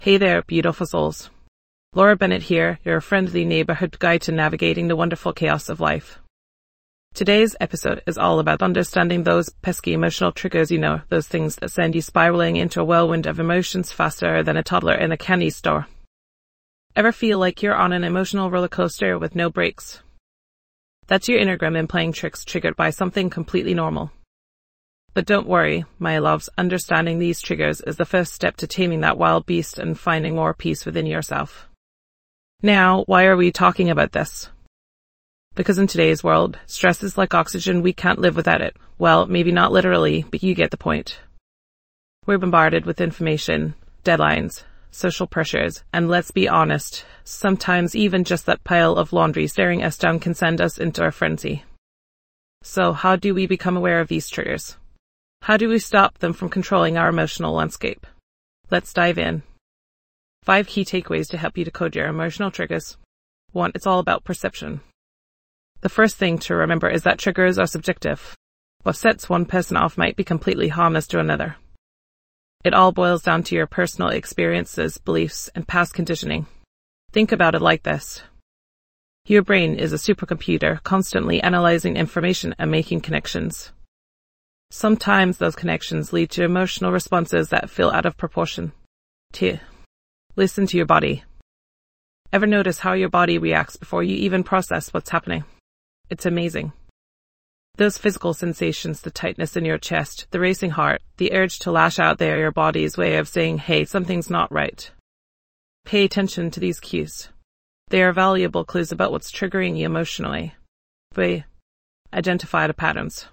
Hey there, beautiful souls. Laura Bennett here, your friendly neighborhood guide to navigating the wonderful chaos of life. Today's episode is all about understanding those pesky emotional triggers, those things that send you spiraling into a whirlwind of emotions faster than a toddler in a candy store. Ever feel like you're on an emotional roller coaster with no brakes? That's your inner gremlin playing tricks triggered by something completely normal. But don't worry, my loves, understanding these triggers is the first step to taming that wild beast and finding more peace within yourself. Now, why are we talking about this? Because in today's world, stress is like oxygen, we can't live without it. Well, maybe not literally, but you get the point. We're bombarded with information, deadlines, social pressures, and let's be honest, sometimes even just that pile of laundry staring us down can send us into a frenzy. So how do we become aware of these triggers? How do we stop them from controlling our emotional landscape? Let's dive in. 5 key takeaways to help you decode your emotional triggers. 1. It's all about perception. The first thing to remember is that triggers are subjective. What sets one person off might be completely harmless to another. It all boils down to your personal experiences, beliefs, and past conditioning. Think about it like this. Your brain is a supercomputer constantly analyzing information and making connections. Sometimes those connections lead to emotional responses that feel out of proportion. 2. Listen to your body. Ever notice how your body reacts before you even process what's happening? It's amazing. Those physical sensations, the tightness in your chest, the racing heart, the urge to lash out there, your body's way of saying, hey, something's not right. Pay attention to these cues. They are valuable clues about what's triggering you emotionally. 3. Identify the patterns.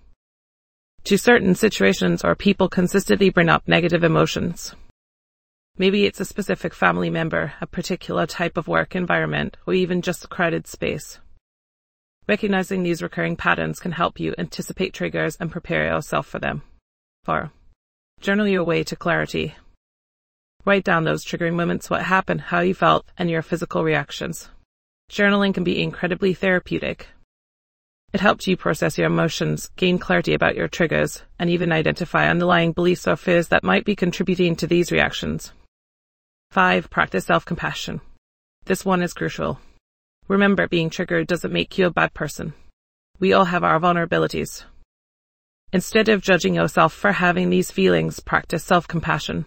Do certain situations or people consistently bring up negative emotions? Maybe it's a specific family member, a particular type of work environment, or even just a crowded space. Recognizing these recurring patterns can help you anticipate triggers and prepare yourself for them. 4. Journal your way to clarity. Write down those triggering moments, what happened, how you felt, and your physical reactions. Journaling can be incredibly therapeutic. It helps you process your emotions, gain clarity about your triggers, and even identify underlying beliefs or fears that might be contributing to these reactions. 5. Practice self-compassion. This one is crucial. Remember, being triggered doesn't make you a bad person. We all have our vulnerabilities. Instead of judging yourself for having these feelings, practice self-compassion.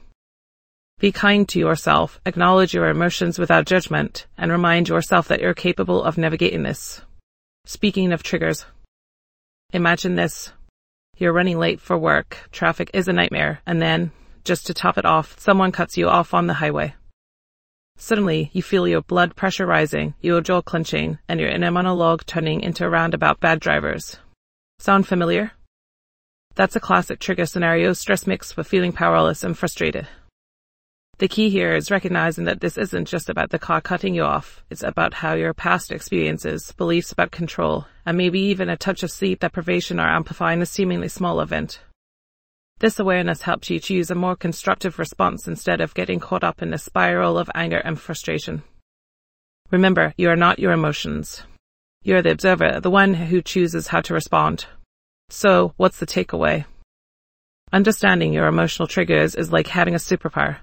Be kind to yourself, acknowledge your emotions without judgment, and remind yourself that you're capable of navigating this. Speaking of triggers, imagine this. You're running late for work, traffic is a nightmare, and then, just to top it off, someone cuts you off on the highway. Suddenly, you feel your blood pressure rising, your jaw clenching, and your inner monologue turning into a roundabout bad drivers. Sound familiar? That's a classic trigger scenario, stress mixed with feeling powerless and frustrated. The key here is recognizing that this isn't just about the car cutting you off. It's about how your past experiences, beliefs about control, and maybe even a touch of sleep deprivation are amplifying a seemingly small event. This awareness helps you choose a more constructive response instead of getting caught up in a spiral of anger and frustration. Remember, you are not your emotions. You're the observer, the one who chooses how to respond. So, what's the takeaway? Understanding your emotional triggers is like having a superpower.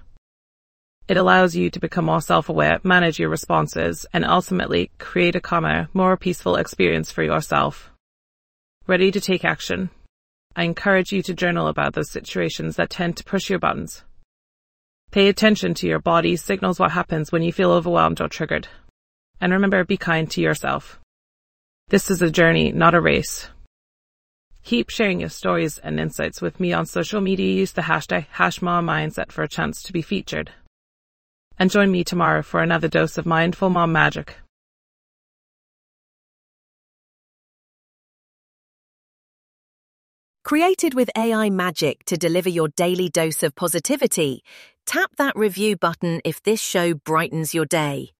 It allows you to become more self-aware, manage your responses, and ultimately create a calmer, more peaceful experience for yourself. Ready to take action? I encourage you to journal about those situations that tend to push your buttons. Pay attention to your body signals what happens when you feel overwhelmed or triggered. And remember, be kind to yourself. This is a journey, not a race. Keep sharing your stories and insights with me on social media. Use the hashtag #HashMomMindset for a chance to be featured. And join me tomorrow for another dose of mindful mom magic. Created with AI magic to deliver your daily dose of positivity, tap that review button if this show brightens your day.